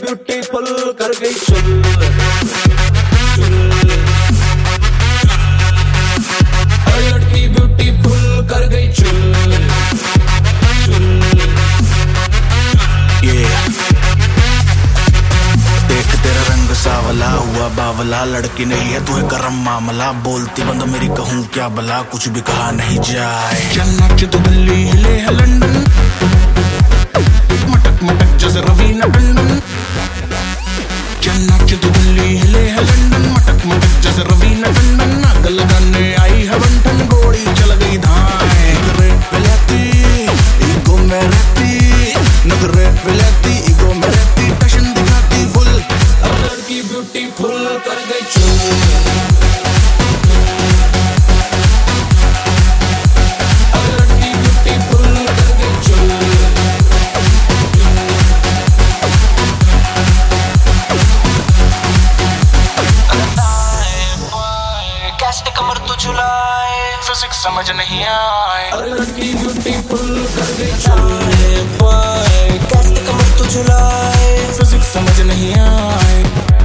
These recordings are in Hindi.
ब्यूटीफुल कर गई चुल चुल। अरे लड़की ब्यूटीफुल कर गई चुल चुल। देख तेरा रंग सावला हुआ बावला, लड़की नहीं है तू है गरम मामला। बोलती बंद मेरी कहूँ क्या भला, कुछ भी कहा नहीं जाए। चल नाच तो दिल्ली हिले है लंदन, मटक मटक जैसे रवीना टंडन। चल नाच तो दिल्ली हिले है लंदन, मटक मटक जैसे रवीना टंडन। आग लगाने आई है बंटन, गोली चल गई धाए। नगरे पे लेती ईगो में रहती, नगरे पे लेती ईगो में रहती, टशन दिखाती फुल। अब लड़की ब्यूटीफुल कर गई चुल। कमर तो झुलाए, फिजिक्स समझ नहीं आए। अरे लड़की ब्यूटीफुल कर गई चुल। कैसे कमर तो झुलाए, फिजिक्स समझ नहीं आए।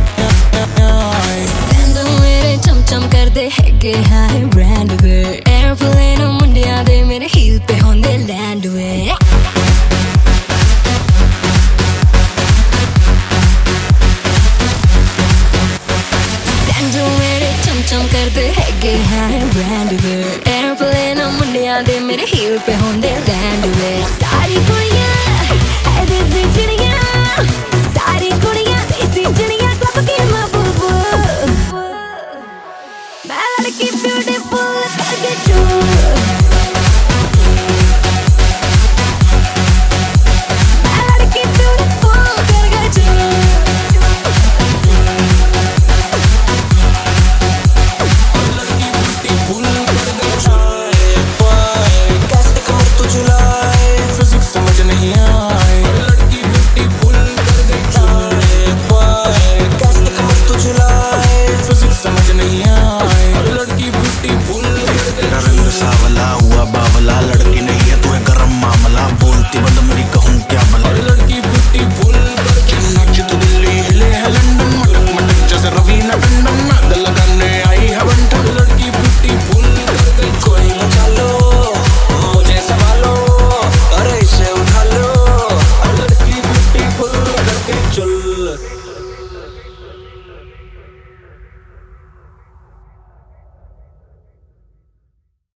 मेरे चमचम कर दे हैगे हाई ब्रांड वे, एयरप्लेन मुंडिया दे मेरे हील पे होंदे लैंड वे। चम कर दे हैगे हाई ब्रांड वे, एयरप्लेन मुंडिया दे मेरे हील पे होंदे लैंड वे। सारी कुड़ियां है देसी चिड़ियां, सारी कुड़ियां देसी चिड़ियां, क्लब की महबूबा। मैं लड़की ब्यूटीफुल कर गई चुल। सावला हुआ बावला, लड़की नहीं है तू है गरम मामला। बोलती बंद मेरी कहूँ क्या भला, लड़की ब्यूटीफुल नाच तो दिल्ली हिले है लंदन, मटक मटक जैसे रवीना टंडन। आग लगाने आई है बंटन, लड़की ब्यूटीफुल कर गई। कोई बचा लो मुझे संभालो, अरे इसे उठा लो। लड़की ब्यूटीफुल कर गई चुल।